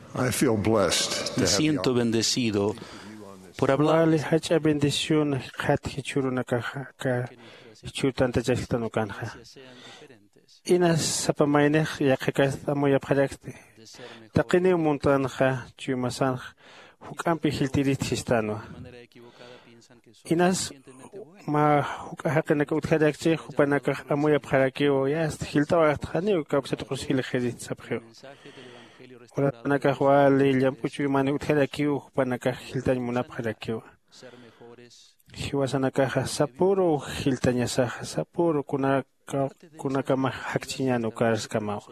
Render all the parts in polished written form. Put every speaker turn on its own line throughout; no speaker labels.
I feel blessed to
Me
have the
siento bendecido por
Wali
hablar
hacha bendición hat hichuruna ka hichurtanta jastano kanja. Inas sapamainech yaqikas amoya pharakste. Taqini montanja chumasanj hukampi hiltirit histano. Inas ma hukahaqina ka utkadakche hupanaka amoya pharakio yast hiltawa khani kapsat qusil khidit sabkhio. Hupanaka wali llampuchu mani utkadakio hupanaka hiltan munap pharakio. Hiwasanaka sapuro hiltañasaja sapuro kunaka ma hakchiñano karaskamao.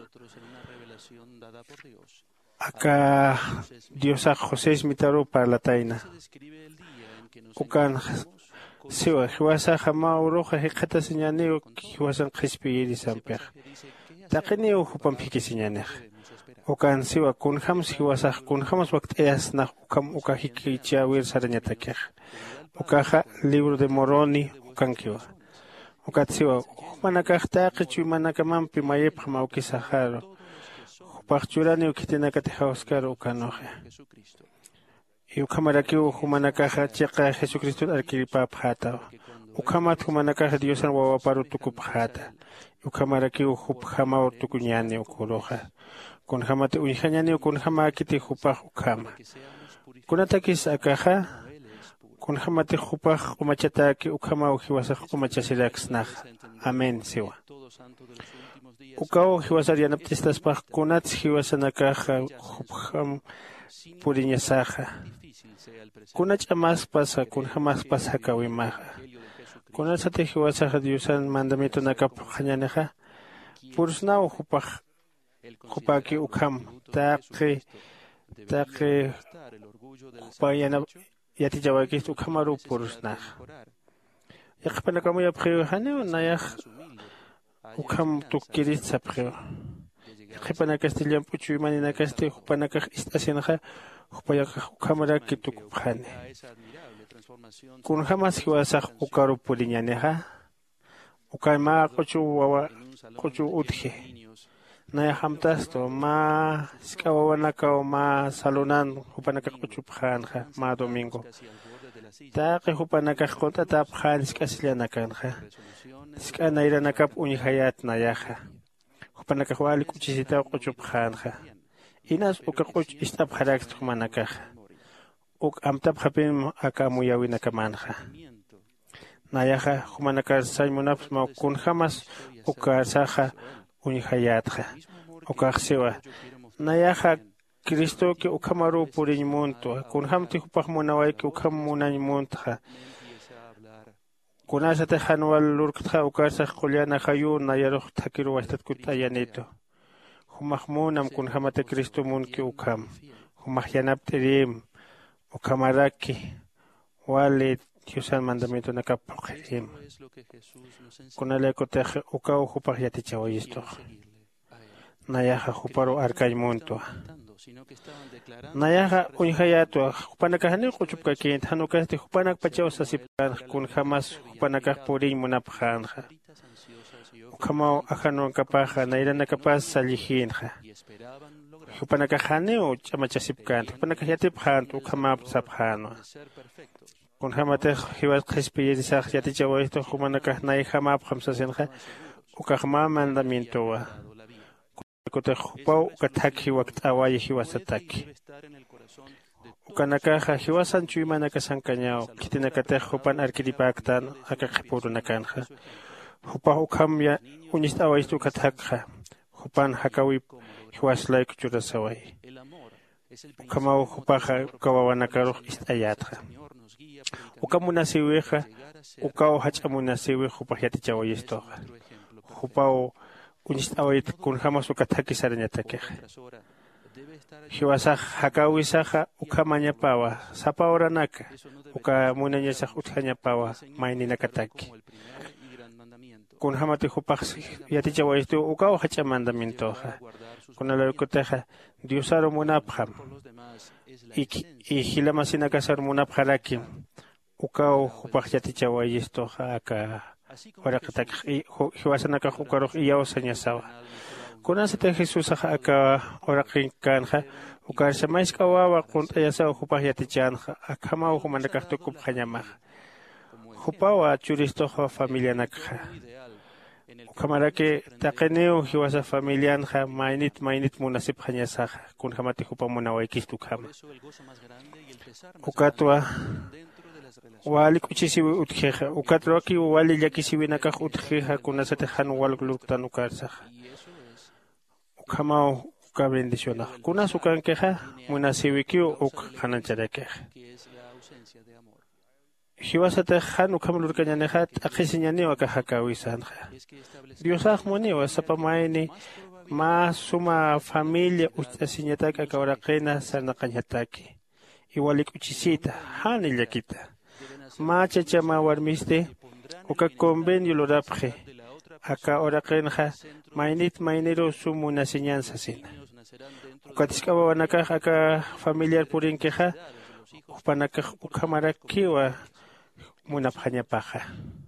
Acá Dios a José es mitaro para la taina. Ukan siwa hiwasa jamao roja hekata señaneo hiwasan khispiri sampeh. Taqineo hupan piki señaneh. Ukan siwa kunhams hiwasa kunhams waqt eas na ukam ukahiki chiawir sarañatakeh. Ukaja libro de Moroni ukankiwa. Ukatsiwa manakajtaqi chumanakamanpi mayep maukisajaro. Pachurani ukitinakati hauskar ukanoje. Ukamaraki humanakaja chiqa Jesucristo arkiripa phata. Ukamat humanakaja Diosan wawaparu tukuphata. Ukamaraki hupjama tukuñani ukuroja. Kunhamati unjañani kunhamakiti hupaj ukama. Kunatakis akaja kunhamati hupaj umachataki ukama uhiwasaj umachasiraksnaj. Amén siwa. Ukao hiwasarianaptistas paj kunats hiwasanakaja hupjam puriñasaja. Kunach amas pasa kun jamás pasa kawimaja. Kunasate hiwasaja Diosan mandamiento nakap hañaneja. Pursnao hupaki ukam taqi hupayana yati jawakis ukamaru pursnaj. Yaqpanakamu yapkhio haneo nayaj ukam tukirit sapkhio. Yaqpanakastillan puchu imaninakasti hupanakaj istasinja hupayaka ukamara kitukupjane. Kun jamás hiwasaj ukaru puriñaneja. Ukayma qochu wawa qochu utje. Naya hamtasto ma skawawanaka o ma salunan hupanaka qochu pjanja ma domingo. Taqi hupanaka qonta tapjan skaslianakanja. Skanairanakap unihayat nayaja. Hupanaka wali kuchisita qochu pjanja. Inas ukaquch istab harakst humanakaja. Amtab hapin akamuyawinakamanja. Nayaja humanakar saymunaps ma kun jamas ukasaja unihayatja. Ukajsewa. Nayaja Cristo que ukamaru puriñmunto. Kun hamti hupajmunaway que ukamunañmuntja. Kunasate hanwal lurktja ukasaj kuliana hayu nayaruj takiru wastat kutayanito. Humahmunam kun hamate Cristo mun que ukam. Humahyanaptirim. Ukamaraki. Wale Diosan mandamiento nakapojim. Kunale koteje ukau hupajyati chawayisto. Nayaja huparo arkaymunto. Nayaja unhayato. Hupanakahani kuchupkakin. Hanukasti hupanak pachaw sasipkan. Kun jamas hupanakah purin munapjanja. Ukamao ajanon kapaja. Nairana kapaz salijinja. Hupanakahani o chamachasipkan. Hupanakahayatipjan. Ukamap sapjano. Kun hamate hiwas khispiyisaj yati chawayisto humanakah naijamap hamsasenja. Ukajma mandamiento. Kote hupau ukataki waktaway hiwasataki. Ukanakaja hiwasan chuimanaka sankañao. Kitinakate hupan arkiripaktan akakipurunakanja. Hupa ukamya unistawaistu ukatakja. Hupan hakawi hiwaslay kuchurasaway. Ukamau hupaja ukawawanakaruj istayatja. Ukamunasiweja ukao hachamunasiwe hupajyati chawayistoja. Hupao unistawait kun jamas ukataki sarañatakej. Hiwasaj hakawisaja ukamañapawa sapaoranaka. Ukamunañasaj utjañapawa maininakataki. Kun hamati hupaj yati chawayisto ukao hachamandamientoja. Kunalakoteja Diosaro munapjam. Y hilamasinakasar munapjarakim. Ukao hupaj yati chawayistoja aka. Waraqatak hiwasanaka ukaruj iyaw sañasawa. Kunasate Jesús aka oraqin kanja ukarsa mais kawawa kuntayasa upah yatichanja akama uhumanakahtukup hanyamaj. Hupawa churistoja familia nakja. Ukamarake takeneu hiwasa familianja mainit munasip hanyasaja kun hamati hupa munawaikis tukhama. Ukatwa wali kuchisiwi utjeja ukatwa ki wali yakisiwi nakaj utjeja kunasate han walgluktan ukarsaja. Ukama uka bendiciona kunas ukankeja munasiwikio uk hanancharekeja. Hiwasate han ukamlurkañanejat akisiñaniwa kahakawisanja. Dios ahmoniwa sapamaini ma suma familia ustasiñataka kawaraqena sanaqañataki. Igualik uchisita hani llakita. Ma chachama warmiste uka convenio lorapje. Aka oraqenja mainiro sumuna enseñanza sina. Ukatiscawa wanaka aka familiar purinkeja upanaka ukamarakiwa munaphañapaja.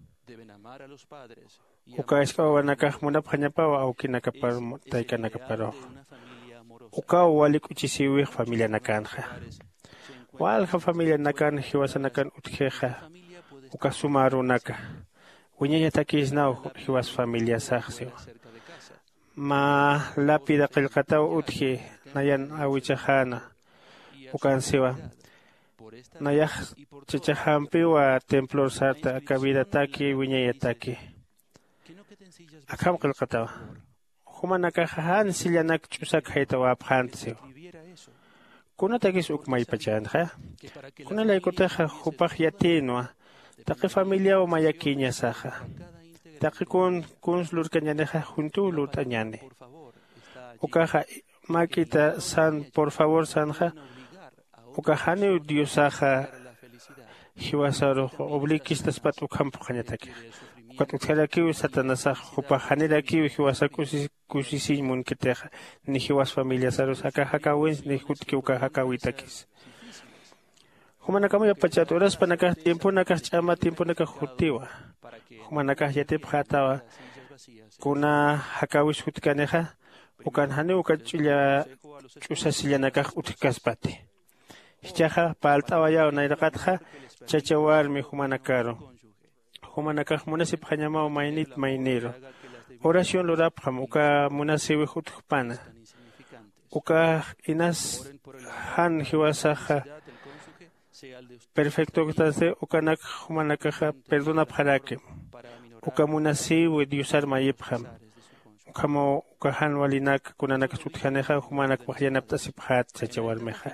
Uka iskawanaka munaphañapawa aukinakaparo taykanakaparo. Uka walik uchisiwi familia nakanja. Walja familia nakan hiwasanakan utjeja. Uka sumarunaka. Uñaya takisnau hiwas familia saxio. Ma lápida qilqataw utje nayan awichajana. Ukan siwa. Nayaj chichahampiwa templor sarta akabida taki uñaya taki. Akam qilqataw. Humanakajahan sillanak chusak haytawa abhantsio. Kuna takis ukmaypachanja. Kuna laikoteja hupaj yatinwa. Taki familia o mayakiña saja. Taki kun lurkañaneja juntu lurtañane. Ukaja makita san por favor sanja. Ukajane diosaja hiwasaro oblikistas pat ukampo kañataki. Ukat utjalakiwi satanasa upajanerakiwi hiwasa kusisimun kiteja. Ni hiwas familia saros akajakawins ni hutki ukajakawitakis. Humanakama pachat horas panakah tiempo nakah chama tiempo nakah hutiwa. Humanakah yatip hatawa kuna hakawis hutkaneja ukan hane ukachilla chusasilla nakah utkaspati. Hichaja paltawa yao nairaqatja chachawarmi humanakaro. Humanakah munasip hanyamao mainiro. Oración lorapjam uka munasiwi hutkpana. Uka inas han hiwasaja perfecto que estás ukanak humanakaja perdona parake ukamunasi we diosar mayepjam ukamo ukahan walinak kunanak sutjaneja humanak wahyanaptasip hat chachawarmeja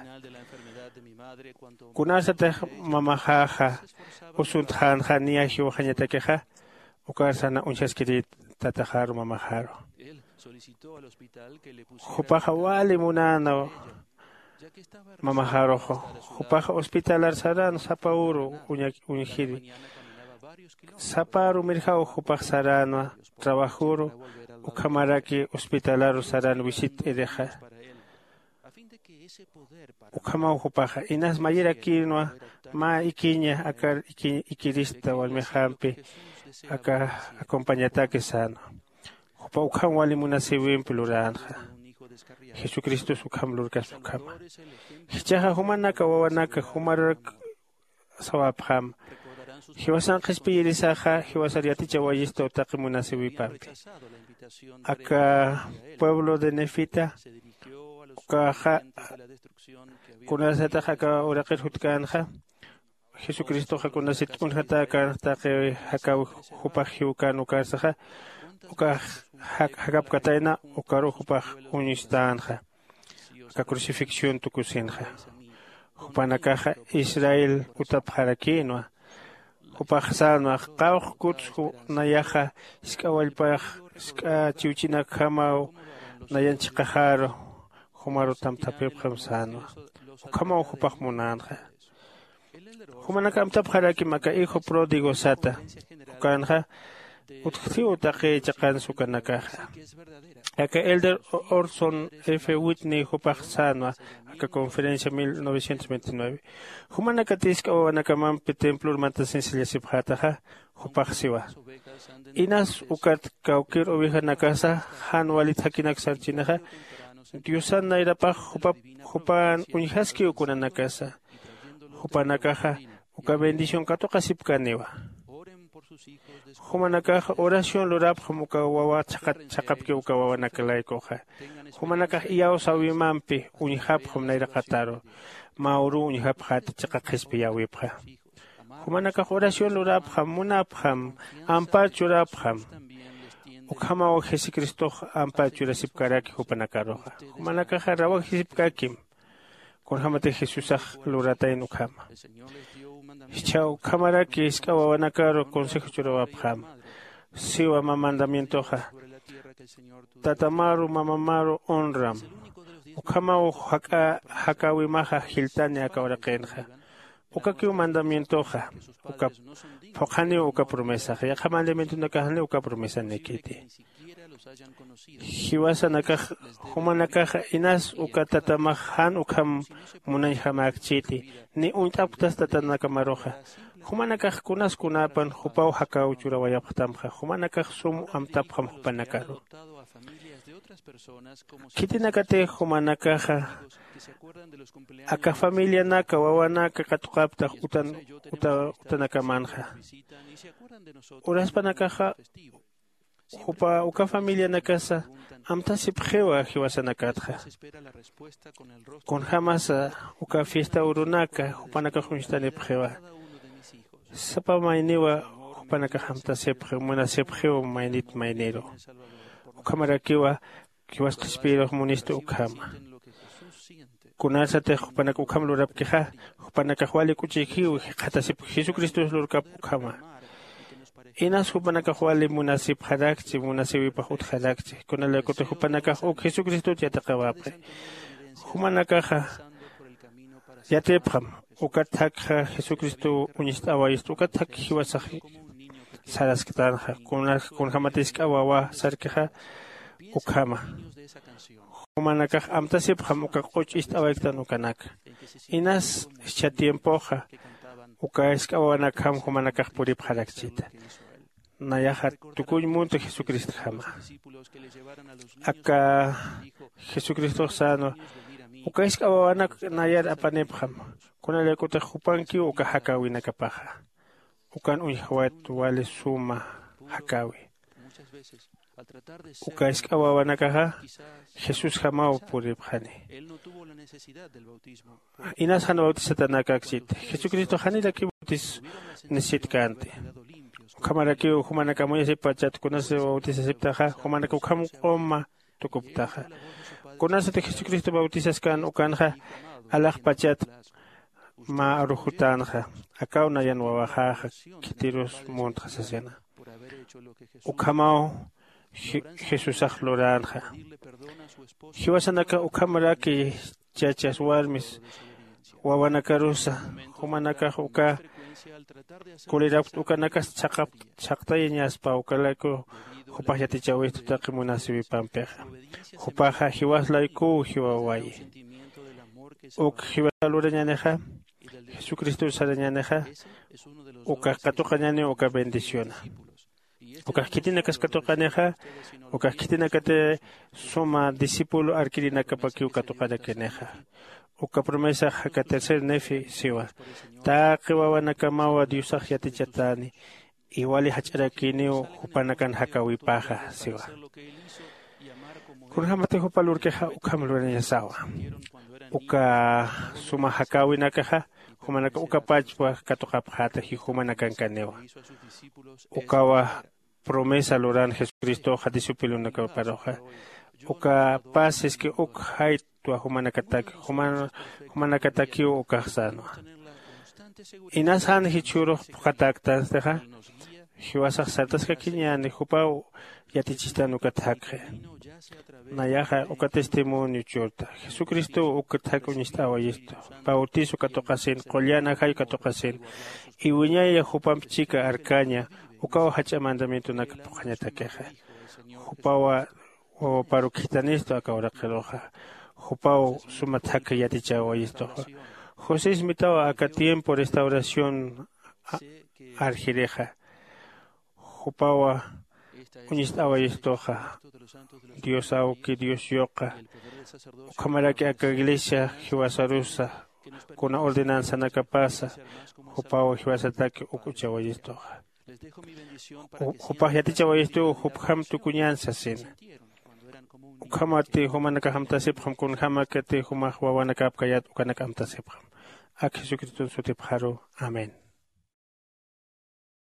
kunasate mamajaja usuntjan jania hiwajanyatakeja ukarsana unchaskirit tatajar mamajaro hupaja wali munano mamajarojo hupaja hospitalar sarano sapauro uñajiri saparu mirjao hupaj sarano trabajuro ukamaraki hospitalaro sarano visit ereja ukamau hupaja inas mayera kinwa ma ikiña akar ikirista walmejampe aka acompañatake sano hupa ukam wali munasiwin pluranja Jesucristo sukam lurka sukama. Hichaja humanaka wawanaka humarak sawapjam. Hiwasan qhispiyirisaja hiwasariaticha wayisto taqimunasiwipampi. Aka pueblo de Nefita ukaja kunasataja aka uraqir hutkanja. Jesucristo jakunasit unjata taqi haka hupajiukan ukarsaja. Uka hakap katayna ukaru hupaj unistanja. Ka crucifixión tukusinja. Hupanakaja Israel utapjarakinwa. Hupaj sanwa qawq kutshu nayaja iskawalpaj iska chiuchinak hamao nayanchiqajaro humaru tamtapipjam sanwa. Ukamao hupaj munanja. Humanaka amtapjaraki maka hijo pródigo sata. Ukanja Utqsiu taqi chaqan sukanakaja. Acá Elder Orson F. Whitney Hupachsanwa, acá conferencia 1929. Humanakatisca o anakamampi templo mantasin silyasipjataja, Hupachsiwa. Inas ukat kaukir oveja nakasa, han walit hakinak sarchinaja, Diusan nairapaj hupan unhaski ukunanakasa. Hupanakaja, uka bendición katoka sipkanewa. Humanakaja oración lurap muka wawa chakapki uka wawa nakalaikoja. Humanakaja iao sawimampi unhap nairaqataro. Mauru unhap hat chakakhispi yawipja. Humanakaja oración lurap munapjam ampachurapjam. Ukama o Jesucristo ampachura sipkaraki hupanakaroja. Humanakaja rawa sipkakim. Con hamate Jesús luratain ukama. Chao kamaraki iskawawanakaro consejo churabapjam. Siwa mamandamiento ja. Tatamaru mamamaru onram. Ukama o hakawimaja hiltani akawarakenja. Uka mandamiento ja. Uka Fokani uka promesa. Ya mandamiento nakahane uka promesa nekiti. Hiwasa nakaj humanakaja inas uka tatamajan ukam munay hamakchiti. Ni untaptas tatanakamaroja. Humanakaj kunas kunapan hupau hakau churawayaptamja. Humanakaj sum amtapjam hupanakaro. Kitinakate humanakaja. Aka familia naka wawanaka katukapta utanakamanja. Uraspanakaja uka familia nakasa amtasipjewa hiwasanakatja. Con jamasa uka fiesta urunaka upanaka junstanipjewa. Sapa mainiwa upanaka hamtasipje munasipjewa mainit mainero. Ukamarakiwa kiwas kispiro munisto ukama. Kunasa te upanaka ukam lurapkeja upanaka wali kuchihiu hatasip Jesucristo lurkap ukama. Inas hupanaka wali munasip hadakchi munasiwipa hut hadakchi. Kunale kote hupanaka Jesucristo yatakawape. Humanaka yatepram ukatakha Jesucristo unistawaisto ukatak hiwasahi saraskitanja kun hamatiska wawa sarkeja ukama. Humanaka amtasipjam ukakoch istawaiktan ukanak. Inas chatiempoja ukaiskawanakam humanaka purip hadakchita. Nayaja tukuy mundo Jesucristo jama. Aka Jesucristo sano ukaiskawanak nayar apanepjam. Kunale kote hupanki ukahakawinakapaja. Ukan unhawat wale suma hakawi. Ukaiskawanakaja Jesús jamao puripjani. Inas han bautizatanakakchit. Jesucristo hanila ki bautis nesitkante. Ukamaraki humanaka moya sipachat kunase bautisasiptaja humanaka ukam qoma tukuptaja. Kunase te Jesucristo bautisaskan ukanja alaj pachat ma arujutanja. Akau nayan wawajaja kitiros montrasasena. Ukamao Jesús ahloranja. Hiwasanaka ukamaraki chachas warmis wawanakarusa humanaka uka kulirap ukanakas chaqtayiñas pa ukalako hupajyati chawito taqimunasiwi pampeja. Hupaja hiwaslaiku hiwawayi. Hiwasalurañaneja Jesucristo sarañaneja uka katuqañani uka bendiciona. Uka kitina kaskatoqaneja uka kitina kate suma discípulo arquirina kapaki uka toqanakeneja. Uka promesa haka tercer nefi siwa. Taqi wawanakamawa diusaj yatichatani. Iwali hacharakini hupanakan hakawipaja siwa. Kunhamate hupalurkeja ukamlurañasawa. Uka suma hakawinakaja humanaka uka pachwa katokapjata hi humanakan kanewa. Ukawa promesa loran Jesucristo hadisupilo nakaparoja. Uka pases que uk hait tua humanakataki ukasano. Inasan hichuro kataktas deja. Hiwasak sartas kakinyani hupau yatichistan ukatakhe. Nayaja uka testimonio churta. Jesucristo ukatak unistawa yisto. Bautizo katokasin, kolyana hay katokasin. Iwiñaya hupam chica arcaña Ukawa hacha mandamiento nakapujañata queja. Jupawa o paro quitanisto acabra queroja. Jupao sumataka yatichawa esto. José Smitawa acá tiempo restauración argireja. Jupawa unistawa estoja. Dios auki Dios yoka. Cámara que acá iglesia jiwasarusa. Con una ordenanza nakapasa. Jupawa jiwasataki ukuchawa estoja. Jupah yatichawa esto jupam tukunyansa sin. Ukamati humanaka hamtasipham kun hamakati humah wawanakap kayat ukanaka hamtasipham. Ak Jesucristo sutipharu. Amén.